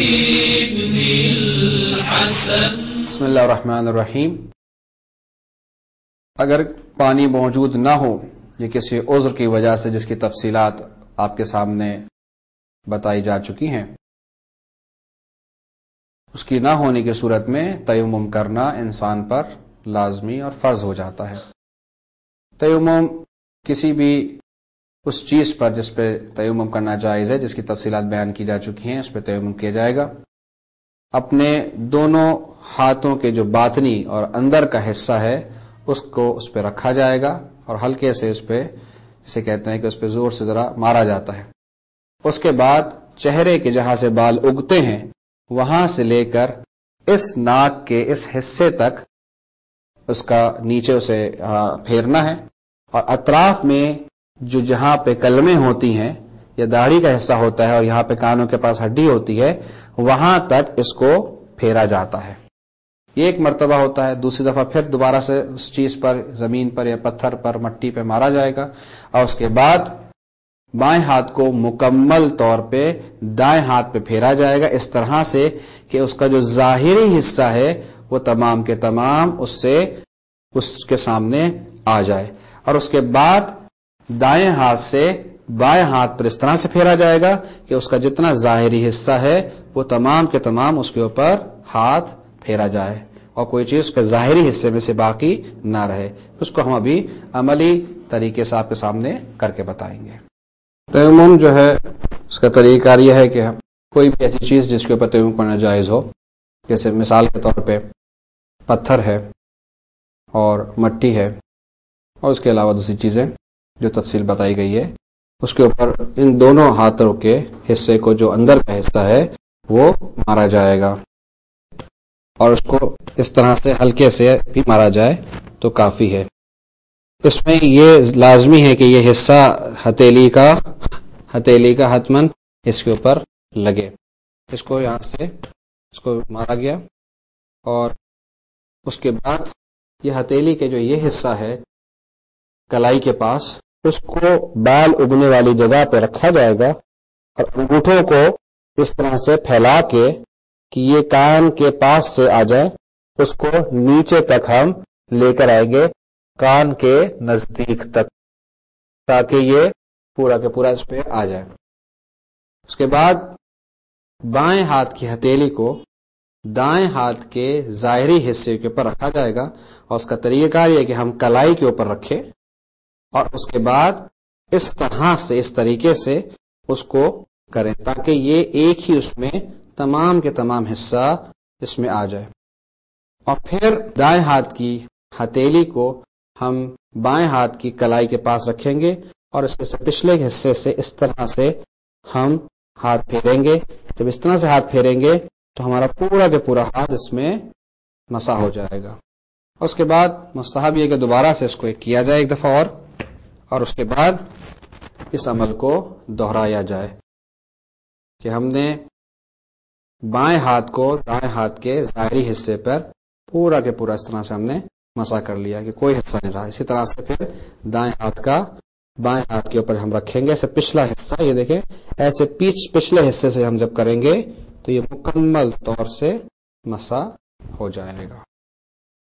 ابن الحسن. بسم اللہ الرحمن الرحیم. اگر پانی موجود نہ ہو یا کسی عذر کی وجہ سے جس کی تفصیلات آپ کے سامنے بتائی جا چکی ہیں، اس کی نہ ہونے کی صورت میں تیمم کرنا انسان پر لازمی اور فرض ہو جاتا ہے. تیمم کسی بھی اس چیز پر جس پہ تیمم کرنا جائز ہے، جس کی تفصیلات بیان کی جا چکی ہیں، اس پہ تیمم کیا جائے گا. اپنے دونوں ہاتھوں کے جو باطنی اور اندر کا حصہ ہے اس کو اس پہ رکھا جائے گا اور ہلکے سے اس پہ، جسے کہتے ہیں کہ اس پہ زور سے ذرا مارا جاتا ہے. اس کے بعد چہرے کے جہاں سے بال اگتے ہیں وہاں سے لے کر اس ناک کے اس حصے تک اس کا نیچے اسے پھیرنا ہے، اور اطراف میں جو جہاں پہ کلمیں ہوتی ہیں یا داڑھی کا حصہ ہوتا ہے اور یہاں پہ کانوں کے پاس ہڈی ہوتی ہے وہاں تک اس کو پھیرا جاتا ہے. یہ ایک مرتبہ ہوتا ہے. دوسری دفعہ پھر دوبارہ سے اس چیز پر، زمین پر یا پتھر پر، مٹی پہ مارا جائے گا، اور اس کے بعد بائیں ہاتھ کو مکمل طور پہ دائیں ہاتھ پہ پھیرا جائے گا، اس طرح سے کہ اس کا جو ظاہری حصہ ہے وہ تمام کے تمام اس کے سامنے آ جائے. اور اس کے بعد دائیں ہاتھ سے بائیں ہاتھ پر اس طرح سے پھیرا جائے گا کہ اس کا جتنا ظاہری حصہ ہے وہ تمام کے تمام اس کے اوپر ہاتھ پھیرا جائے اور کوئی چیز اس کے ظاہری حصے میں سے باقی نہ رہے. اس کو ہم ابھی عملی طریقے سے آپ کے سامنے کر کے بتائیں گے. تیمم جو ہے اس کا طریقہ کار یہ ہے کہ کوئی بھی ایسی چیز جس کے اوپر تیمم کرنا جائز ہو، جیسے مثال کے طور پہ پتھر ہے اور مٹی ہے اور اس کے علاوہ دوسری چیزیں جو تفصیل بتائی گئی ہے، اس کے اوپر ان دونوں ہاتھوں کے حصے کو، جو اندر کا حصہ ہے، وہ مارا جائے گا، اور اس کو اس طرح سے ہلکے سے بھی مارا جائے تو کافی ہے. اس میں یہ لازمی ہے کہ یہ حصہ ہتھیلی کا حتمن اس کے اوپر لگے. اس کو یہاں سے اس کو مارا گیا، اور اس کے بعد یہ ہتھیلی کے جو یہ حصہ ہے کلائی کے پاس، اس کو بال اگنے والی جگہ پہ رکھا جائے گا اور انگوٹھوں کو اس طرح سے پھیلا کے کہ یہ کان کے پاس سے آ جائے، اس کو نیچے تک ہم لے کر آئیں گے، کان کے نزدیک تک، تاکہ یہ پورا کے پورا اس پہ آ جائے. اس کے بعد بائیں ہاتھ کی ہتھیلی کو دائیں ہاتھ کے ظاہری حصے کے اوپر رکھا جائے گا، اور اس کا طریقہ کار یہ کہ ہم کلائی کے اوپر رکھیں اور اس کے بعد اس طرح سے، اس طریقے سے اس کو کریں تاکہ یہ ایک ہی اس میں تمام کے تمام حصہ اس میں آ جائے. اور پھر دائیں ہاتھ کی ہتھیلی کو ہم بائیں ہاتھ کی کلائی کے پاس رکھیں گے اور اس کے پچھلے حصے سے اس طرح سے ہم ہاتھ پھیریں گے. جب اس طرح سے ہاتھ پھیریں گے تو ہمارا پورا کے پورا ہاتھ اس میں مسا ہو جائے گا. اس کے بعد مستحب یہ کہ دوبارہ سے اس کو کیا جائے ایک دفعہ اور اس کے بعد اس عمل کو دہرایا جائے کہ ہم نے بائیں ہاتھ کو دائیں ہاتھ کے ظاہری حصے پر پورا کے پورا اس طرح سے ہم نے مسا کر لیا کہ کوئی حصہ نہیں رہا. اسی طرح سے پھر دائیں ہاتھ کا بائیں ہاتھ کے اوپر ہم رکھیں گے، ایسے پچھلا حصہ، یہ دیکھیں ایسے پچھلے حصے سے ہم جب کریں گے تو یہ مکمل طور سے مسا ہو جائے گا.